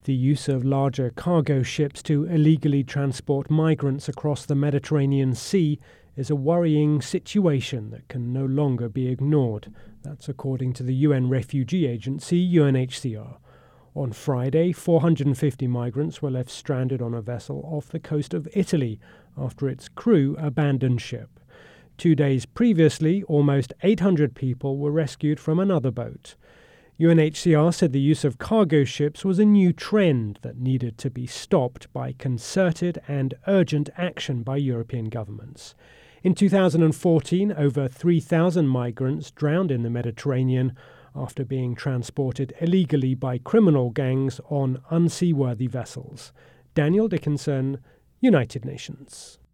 The use of larger cargo ships to illegally transport migrants across the Mediterranean Sea is a worrying situation that can no longer be ignored. That's according to the UN refugee agency, UNHCR. On Friday, 450 migrants were left stranded on a vessel off the coast of Italy after its crew abandoned ship. 2 days previously, almost 800 people were rescued from another boat. UNHCR said the use of cargo ships was a new trend that needed to be stopped by concerted and urgent action by European governments. In 2014, over 3,000 migrants drowned in the Mediterranean after being transported illegally by criminal gangs on unseaworthy vessels. Daniel Dickinson, United Nations.